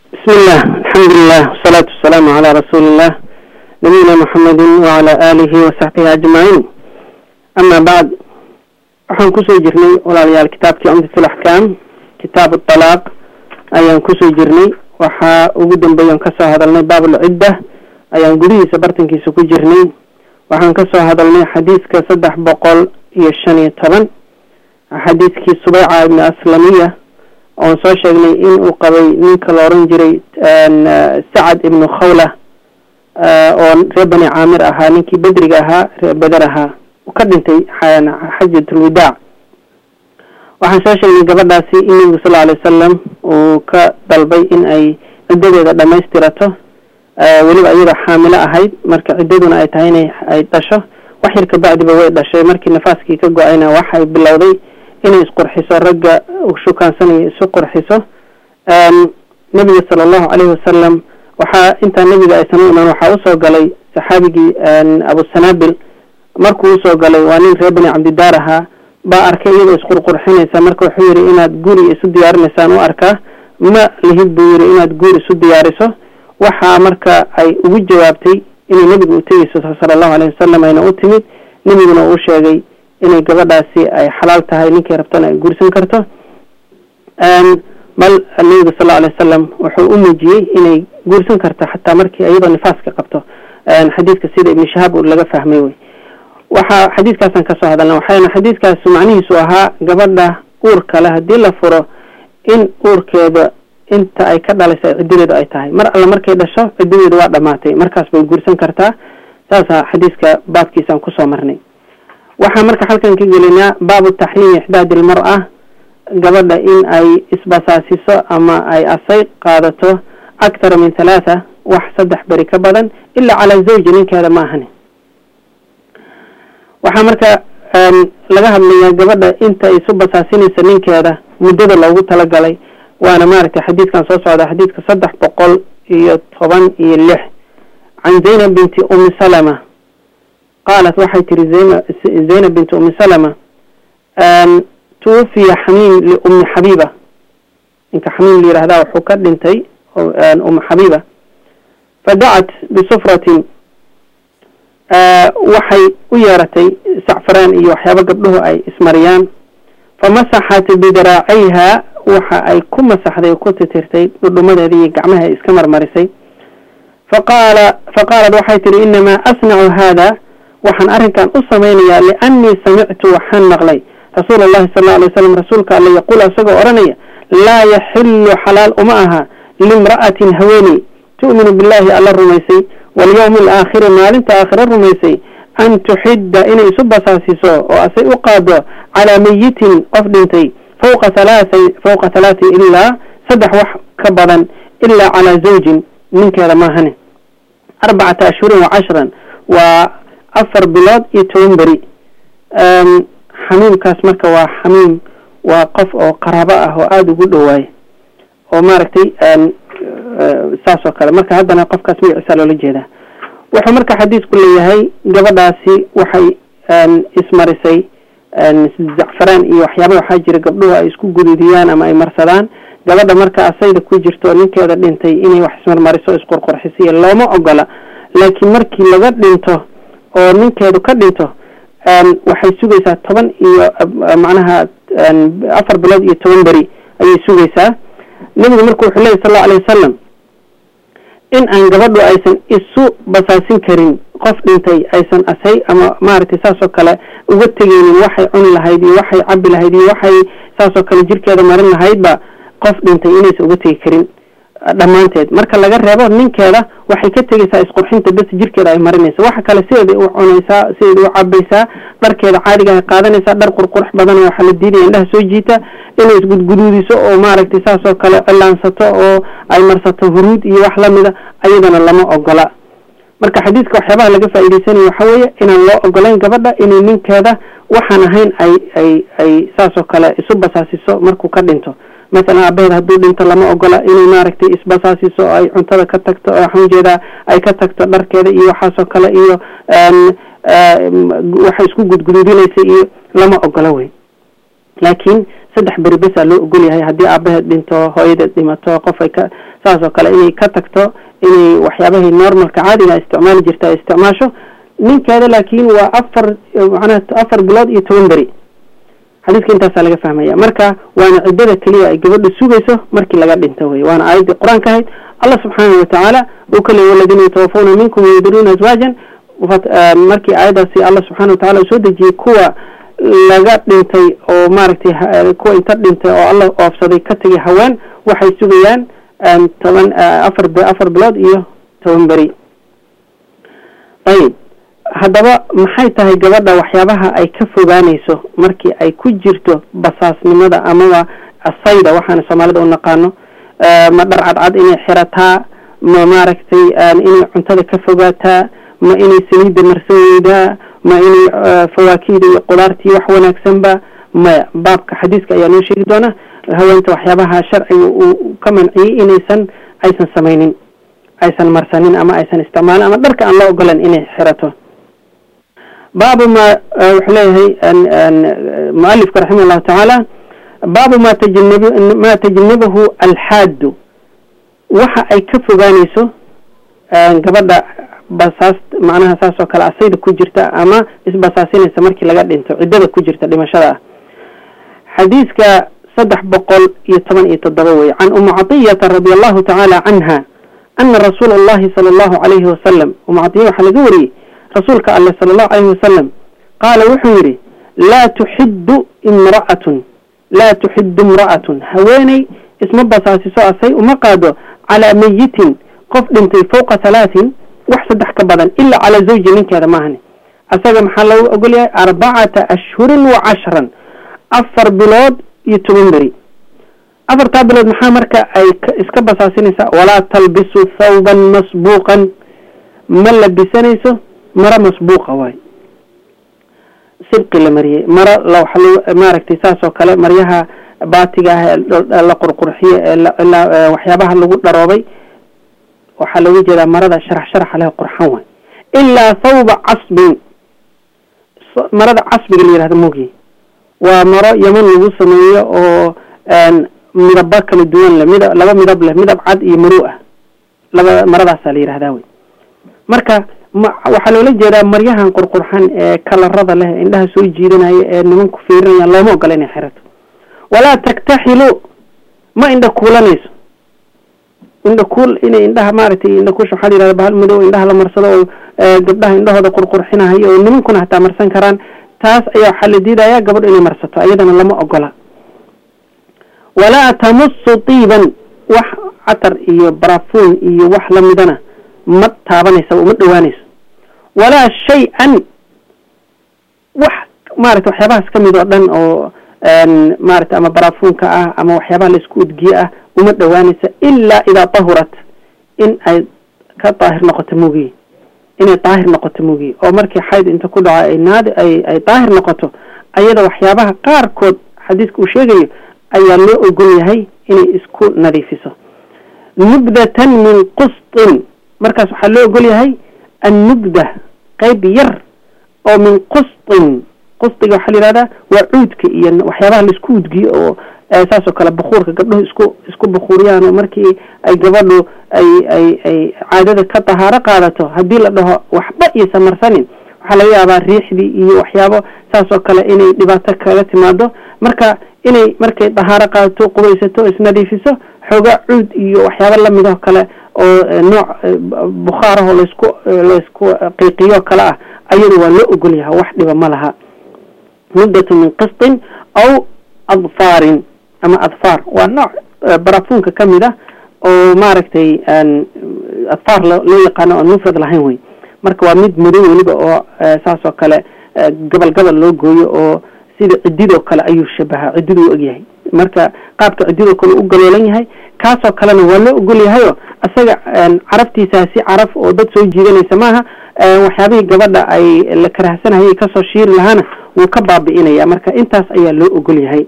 بسم الله الحمد لله والصلاة والسلام على رسول الله نبينا محمد وعلى آله وصحبه أجمعين. أما بعد waxaan kusoo jirnay walaalayaal kitaabkii Umdatul Ahkam kitaab at-talaq ayaan kusoo jirnay waxa ugu dambeeyay ka soo hadalnay baabul iddah ayaan gurigiisa bartankiisa ku jirnay waxaan ka soo hadalnay xadiiska 315 xadiiskii Subayca ibn Aslamiya oo soo sheegnay in uu qabay ninka la oran jiray Sa'ad ibn Khawla oo reer Bani Amir ahaa ninkii Badriga ahaa reer Badr ahaa ka dhintay xajjatul wadaa waxaan soo sheegnay gabadhaasi in Nabiga sallallahu alayhi wasallam uu ka dalbay in ay ciddadeeda dhameystirato waliba iyada xaamilo ahayd marka ciddaduna ay tahay in ay dhasho wax yar ka bacdiba way dhashay markii nafaaskii ka go'ayna waxay bilowday inay isqurxiso ragga shukaansanay isu qurxiso Nabiga sallallahu alayhi wasallam waxa inta Nabiga ay sameeyeen waxa uu soo galay saxaabigii Abu Sanabil markuu soo galay waa nin reer Bani Abdidaar ahaa ba arkay iyadoo isqurqurxinaysa marka wuxuu yiri inaad guri isu diyaarinaysan u arkaa ma lihid buu yiri inaad guri isu diyaariso waxa marka ay ugu jawaabtay inay Nabiga u tagayso sallallahu alayhi wasallam ayna u timid Nabiguna uu sheegay inay gabadhaasi ay xalaal tahay ninkii rabtana ay guursan karto bal Nabiga sallallahu alayhi wasallam wuxuu u muujiyay inay guursan karto xataa markii iyadoo nifaaska qabto xadiiska sida Ibn Shahab uu laga fahmay way waxa xadiiskaasan ka soo hadalna waxayna xadiiskaas macnihiisu ahaa gabadha uurka leh hadii la furo in uurkeeda inta ay ka dhalisay ciddeedu ay tahay mar alla markay dhasho ciddeedu waa dhamaatay markaas bay guursan kartaa saasa xadiiska baabkiisan ku soo marnay waxa marka halkan ka gelinaa baabu tahriim ihdaad almar'a gabadha in ay isbasaasiso ama ay asay qaadato akthar min 3 wax 3 bari ka badan illa ala zawji ninkeeda ma ahani waxa marka laga hadlayaa gabadha inta ay soo basaasinaysa ninkeeda muddada loogu talagalay waana maaragtay xadiiskan soo socda xadiiska 316 عن زينب بنت أم سلمة قالت وحي تري زينب بنت أم سلمة توفي حميم لأم حبيبة إنك حميم لي رهدا وحكر لنتي أم حبيبة فدعت بسفرة waxay u yeeratay sacfaraan iyo waxyaabo gabdhuhu ay ismariyaan famasaxat bidaraaciha waxa ay ku masaxday ku tirtirtay dhumadeeda iyo gacmaha ay iska marmarisay faqaalad waxay tiri inma asna'u hada waxaan arinkan u sameeynaya li'anni sami'tu waxaan maqlay rasuulullaahi sallallahu alayhi wasallam rasuulka alla yaqul asagoo oranaya la yahillu halal umaha limra'atin hawani tu'minu billahi alla rumaysay واليوم الآخر مالنت آخر الرميسي أن تحد إن سبساسيسو وأسي أقاده على ميت أفضنتي فوق ثلاث إلا صدح كبرا إلا على زوج منك هذا ما هنه 4 أشهر و10 وأفر بلاد يتومبري حميم كاسمك وحميم وقف وقراباءه وآد قدواي وماركتي saasoo kale marka haddana qofkaas magaciisa loola jeedaa wuxuu marka xadiisku leeyahay gabadhaasi waxay ismarisay zacfaraan iyo waxyaabo waxaa jira gabdhuhu ay isku gududiyaan ama ay marsadaan gabadha marka asayda ku jirto ninkeeda dhintay inay wax ismarmariso isqurqurxisiyo looma ogola laakiin markii laga dhinto oo ninkeedu ka dhinto waxay sugaysaa 10 iyo macnaha 4 bilood iyo 10 bari ayay sugaysaa nabiga markuu wuxuu leeyahay sallallahu alayhi wasallam in aan gabadhu aysan isu basaasin karin qof dhintay aysan asay ama maartay saasoo kale uga tagaynin waxay cuni lahayd iyo waxay cabbi lahayd iyo waxay saasoo kale jirkeeda marin lahaydba qof dhintay inaysan uga tagi karin dhamaanteed marka laga reebo ninkeeda waxay ka tagaysaa isqurxinta bas jirkeeda ay marinayso waxa kale sideeda u cunaysaa sideeda u cabbaysaa dharkeeda caadiga ay qaadanaysaa dhar qurqurx badan waxa la diiday indhaha soo jiita inay isgudgududiso oo maaragtay saasoo kale cilaansato oo ay marsato huruud iyo wax la mida ayadana lama ogola marka xadiiska waxyaabaha laga faa'iideysanayo waxa weeye inaan loo ogolayn gabadha inay ninkeeda waxaan ahayn ay saasoo kale isu basaasiso markuu ka dhinto مثلا أبيض هدول أنت لما أقول إني ماركتي إسباساسي سو أي عنتها كتكت حوجدا أي كتكت دار كذا إيو حاسو كلا إيو وحيسكو قد قدودين لما أقولوه لكن saddex beri bas loo ogol yahay haddii aabaheed dhinto hooyadeed dhimato qof ay ka saas oo kale inay ka tagto inay waxyaabaha normalka caadiga isticmaali jirta isticmaasho ninkeeda laakiin waa afar bilood iyo 10 beri xadiiska intaas laga fahmaya marka waana ciidada kaliya ay gabadhu sugayso markii laga dhinto way waana aayada quraanka ahayd Allah subhanahu wa ta'ala oo kale waladina yatawaffawna minkum wa yadruna azwajan markii aayadaasi Allah subhanahu wa ta'ala soo dejiyay kuwa laga dhintay oo maaragtay kuwa inta dhintay oo Allah oofsaday ka tagay haween waxay sugayaan 4 bilood iyo 10 beri haddaba maxay tahay gabadha waxyaabaha ay ka fogaanayso markii ay ku jirto basaasnimada ama asayda waxaan Soomaalida u naqaano ma dhar cad inay xirataa ma maaragtay inay cuntada ka fogaataa ma inay saliid marsanayda ma inay fawaakihda iyo qudaartii wax wanaagsan ba ma baabka xadiiska ayaa noo sheegi doona haweenta waxyaabaha sharciga uu ka manciyay inaysan samaynin aysan marsanin ama aysan isticmaalin ama dharka aan loo ogolan inay xirato باب ما وحليه المؤلف رحمه الله تعالى باب ما تجنبه الحاد وحا اي كفغانيسو غبدا بساس معناها ساسو كلا اسيد كجرتا اما اسباساسينيسا markii laga dhinto cidada ku jirta dhimashada xadiiska 317 way an Atiyah radiyallahu ta'ala anha anna Rasulullah sallallahu alayhi wa sallam Atiyah waxa laga wariyay رسولك الله صلى الله عليه وسلم قال وحوري لا تحد امرأة هواني اسم بساسي سؤاسي ومقاده على ميت قفل انتي فوق 3 وحسد حكا بدن إلا على زوج منك هذا ماهني أساق محلو أقول لي 4 أشهر و10 أفر بلاد يتوندري أفر تابلاد محامرك أي اسك بساسي نساء ولا تلبسوا ثوبا مسبوقا من لبسانيسو مرة مسبوقة واي سبق لمريه مرة لو حلو ماركتي ساسو كلا مريها باتيجاه لا قرقرحية لا وحيابها اللي قلت لروبي وحلو جدا مرة شرح عليها قرحان واي إلا ثوب عصب مرة عصب اللي هذا موجي ومرة يمن وصنية أو مدبك للديون لما مدب عاد يمروءه لما مرة سالير هذا واي مركا waxa loo jeedaa maryahan qurqurxan ee kalarada leh indhaha soo jiidanaya ee nimanku fiirinayaan looma ogola inay xirato wala taktahilu ma inda kuulanayso inda kuul inay indhaha maartay inda ku soo xariirada bahal madow indhaha la marsado oo gabdhaha indhahooda qurqurxinahay oo nimankuna hataa marsan karaan taas ayaa xalididaya gabadh inay marsato ayadana lama ogola wala tamassu tiban wax atar iyo barafuun iyo wax la midana ما تابنيسا وما دوانيس ولا شيئا وح مارت وحيابها سكميدو دن او مارت اما برافونكا اما وحيابها لسكو دقيئة وما دوانيسا إلا إذا طهرت إن أي كطاهر نقطموغي إن طاهر نقطموغي او مركي حايد انت كله اي طاهر نقطو ايضا وحيابها قاركود حديثك وشيغي اي اللي اقول هاي إني اسكو نريفيسو نبدة من قسط markaas waxa loo ogol yahay an-nubda qayb yar oo min qusdiga waxa la yiraahdaa waa cuudka iyo waxyaabaha la isku udgiyo oo aasaaso kala buxuurka gabdhuhu isku buxuuriyaan markii ay gabadhu ay caadada ka tahaaro qaadato hadii la dhaho waxba iyo samarsanin waxa laga yaabaa riixdii iyo waxyaabo saasoo kale inay dhibaato kala timaado marka inay markay tahaaro qaadato qubaysato isnadiifiso xoga cuud iyo waxyaabo la mid ah kale oo nooc bukharaha la isku qiiqiyo kala ah ayadu waa loo ogol yahay wax dhiba ma laha muddo min qistin aw adfarin ama adfar waa nooc barafuunka kamida oo maaragtay adfar loo yaqaan oo nufad lahayn way marka waa mid madow waliba oo saasoo kale gabal loo gooyo oo sida cidido kale ayuu shabaha cididu u ogyahay marka qaabka cidido kale u galoolan yahay kaasoo kalena waa loo ogol yahay asaga caraftiisa si caraf oo dad soo jiidanaysa maaha waxyaabihii gabadha ay la karahsanahay ka soo shiir lahana wuu ka baabi'inaya marka intaas ayaa loo ogol yahay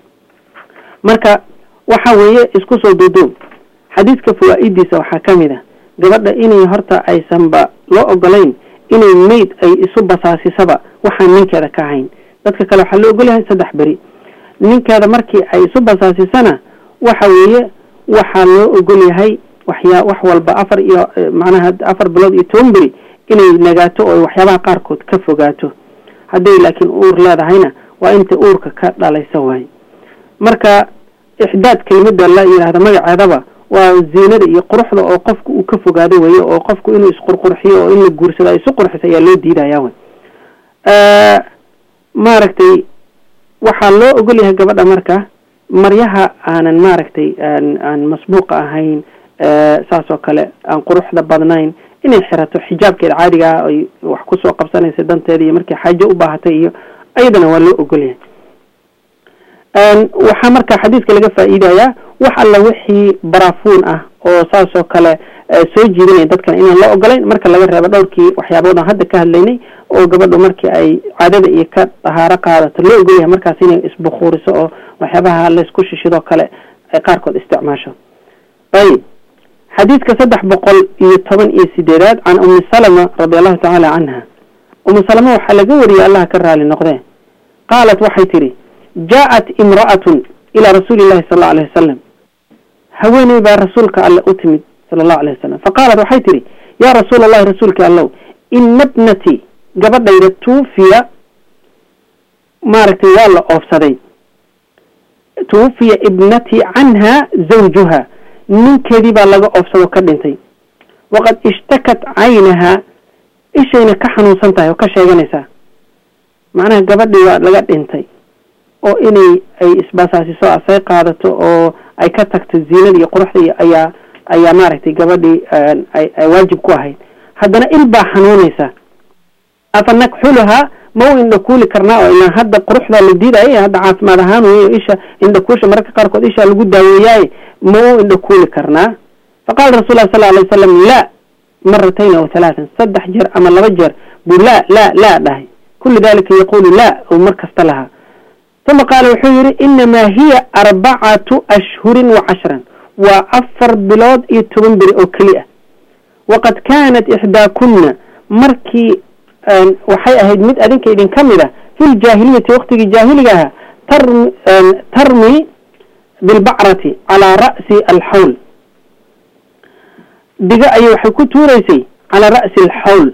marka waxa weeye isku soo duuduub xadiiska fawaa'idiisa waxa kamida gabadha inay horta aysan ba loo ogolayn inay meyd ay isu basaasisaba waxaan ninkeeda ka ahayn dadka kale waxa loo ogol yahay 3 bari ninkeeda markii ay isu basaasisana waxa weeye waxaa loo ogol yahay wax walba 4 bilood iyo 10 beri inay nagaato oo waxyaabaha qaarkood ka fogaato haday laakiin uur leedahayna waa inta uurka ka dhalaysa way marka ixdaad kelimada la yiraahdo magaceedaba waa ziinada iyo quruxda oo qofku uu ka fogaado way oo qofku inuu isqurqurxiyo oo in la guursado ay isu qurxiso ayaa loo diidayaa way maaragtay waxa loo ogol yahay gabadha marka maryaha aanan maaragtay aan masbuuqa ahayn saasoo kale aan quruxda badnayn inay xirato xijaabkeeda caadiga ah ay wax ku soo qabsanaysa danteeda iyo markii xaajo u baahatay iyo ayadana waa loo ogol yahay waxa marka xadiiska laga faa'iidayaa wax alla wixii barafuun ah oo saasoo kale soo jiidanay dadkan inaan la ogolayn marka laga reebo dhowrkii waxyaabooda hadda ka hadlaynay oo gabadhu markii ay caadada iyo ka tahaaro qaadato loo ogol yahay markaas inay isbukhuriso oo waxyaabaha la isku shishido kale ay qaarkood isticmaasho ay حديث كسدح بقول يتبن إيسيدات عن أم سلمة رضي الله تعالى عنها أم سلمة وحلقة وري الله كرها للنقدين قالت وحيتري جاءت امرأة إلى رسول الله صلى الله عليه وسلم هويني برسولك على أتمد صلى الله عليه وسلم فقالت وحيتري يا رسول الله رسولك الله إن ابنتي قبل إذا توفي مارتي والله أفسدي توفي ابنتي عنها زوجها من كذب لغا أفسد كدنتي وقد اشتكت عينها إيشينا كحنو سنتها وكشيغانيسا معناها قبل لغا دنتي oo inay ay isbaasaasiso asay qaadato oo ay ka tagto ziinadii quruxdii ayaa maaragtay gabadhii ay waajib ku ahayd haddana ilbaa xanuunaysa afanak xulaha ma inda kuuli karnaa oo ilaa hadda quruxda la diiday hadda caafimaad ahaan weeyo isha inda kuusha marka qaarkood isha lagu daaweeyay ma inda kuuli karnaa faqal rasuulullah sallallahu alayhi wasallam la maratayn aw thalathan saddex jeer ama laba jeer bu la dhahay kulli dalika yaqulu la oo markasta laha ثم قال وحيري إنما هي 4 أشهر و10 وأفر بلاد يتبنبري أوكلية وقد كانت إحداكن مركي وحي أهد مد أذنك إذن كاملة في الجاهلية وقت الجاهلية ترمي بالبعرة على رأس الحول دقاء يوحكو توريسي على رأس الحول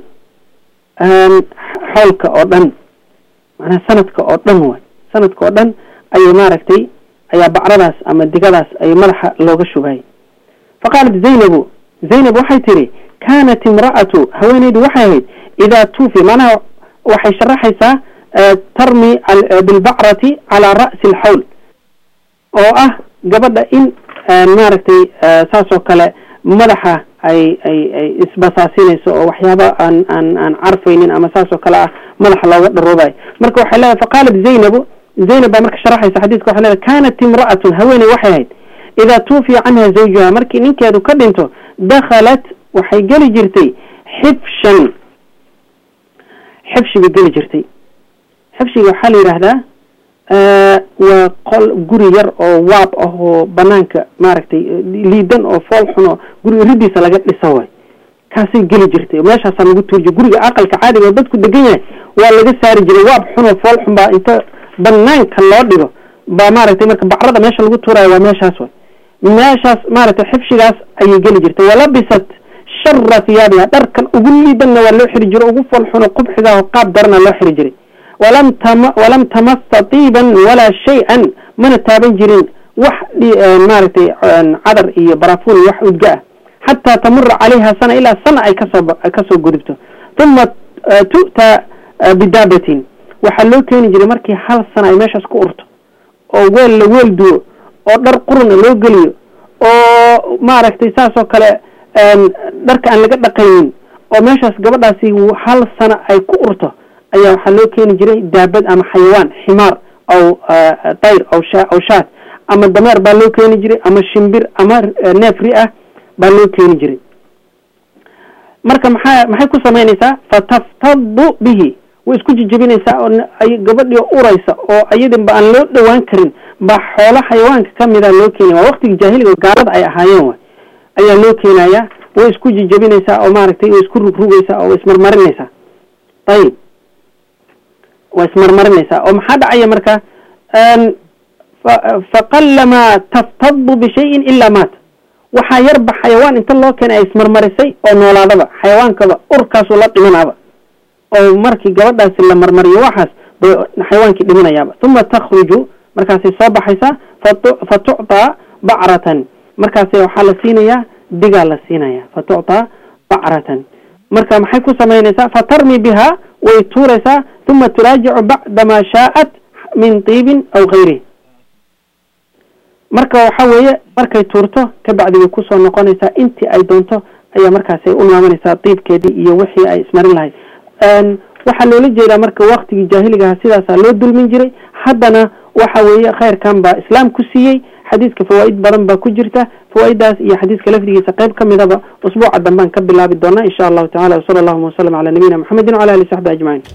حولك أردن معناها سنتك أردن sanadka oo dhan ay maaragtay ayaa bacradaas ama digadaas ay madaxa looga shubay faqalat zaynab waxay tiri kaanat imra'atu haweenaydu waxay ahayd idaa tuufi macnaha waxay sharaxaysaa tarmi bilbacrati calaa ra'si alxawl oo ah gabadha in maaragtay saasoo kale madaxa ay isbasaasinayso oo waxyaaba aan carfaynin ama saasoo kale ah madaxa looga dharoobay marka waxay leedahay faqalat زينب مرك شرحي حديثك وحنا كانت امرأة هويني وحيد إذا توفي عنها زوجها مركي نينك هذا كدنتو دخلت وحي قلي جرتي حفش بقلي جرتي حفشي وحالي رهدا وقال قري ير أو واب أو بنانك ماركتي ليدن أو فالحنا قري ردي سلاقات لسواي كاسي قلي جرتي وماش هسا نقول تورجي قري عقل كعادي وضدك الدقية ولا قساري جري واب حنا فالحن با انت banaanka loo dhigo ba maaragtay marka bacrada meesha lagu tuurayo waa meeshaas maaragtay xifshigaas ayay geli jirtay wala bisat sharra thiyabiha dharkan ugu liidanna waa loo xiri jiray ugu falxuno qubxiga oo qaab darna loo xiri jiray walam tamassa tiban wala shay'an mana taaban jirin wax maaragtay cadar iyo barafuun wax udga hatta tamurra alayha sana ila sana ay kasoo gudubto thumma tu'ta bidabatin waxa loo keeni jiray markii hal sana ay meeshaas ku urto oo weel duo oo dhar qurun loo galiyo oo maaragtay saasoo kale dharka aan laga dhaqaynin oo meeshaas gabadhaasi hal sana ay ku urto ayaa waxa loo keeni jiray daabad ama xayawaan ximaar aw tayr aw shaat ama dameer baa loo keeni jiray ama shimbir ama neefri ah baa loo keeni jiray marka maxay ku sameynaysaa fataftadu bihi وإسكو جبينيسا أي قبل يوريسا أو أيدن بأن لو دوان كرين بحولا حيوان كمدا لو كيني ووقت الجاهلي وقارض أي أحيان أي لو كينايا وإسكو جبينيسا أو ماركتي وإسكو ركرويسا أو اسمر مرنيسا طيب واسمر مرنيسا أو محاد أي مركا فقلما تفتض بشيء إلا مات waxaa yarba xayawaan inta loo keenay ay ismarmarisay oo noolaadaba xayawaankaba urkaasuu la dhimanaaba oo markii gabadhaasi la marmariyo waxaas xayawaankii dhimanayaaba uma takhruju markaasay soo baxaysaa fatucطaa bacratan markaasay waxaa la siinayaa digaa la siinayaa fatucطaa bacratan marka maxay ku samaynaysaa fatarmi biha way tuuraysaa uma turaajicu bacda maa shaa'at min tiibin aw gayrihi marka waxa weeye markay tuurto ka bacdi way ku soo noqonaysaa intii ay doonto ayaa markaas ay u naamanaysaa tiibkeedii iyo wixii ay ismarin lahayd waxa loola jeedaa marka waqtigii jaahiliga sidaas loo dulmin jiray haddana waxa weeye khayrkan baa islaam ku siiyey xadiiska fawaa'id badan baa ku jirta fawaa'idaas iyo xadiiska lafdigiisa qayb ka midaba usbuuca dambaan ka bilaabi doonaa insha allahu tacaala wa sallallahu wa sallam ala nabiyina muhammadin wa ala alihi wa sahbihi ajma'in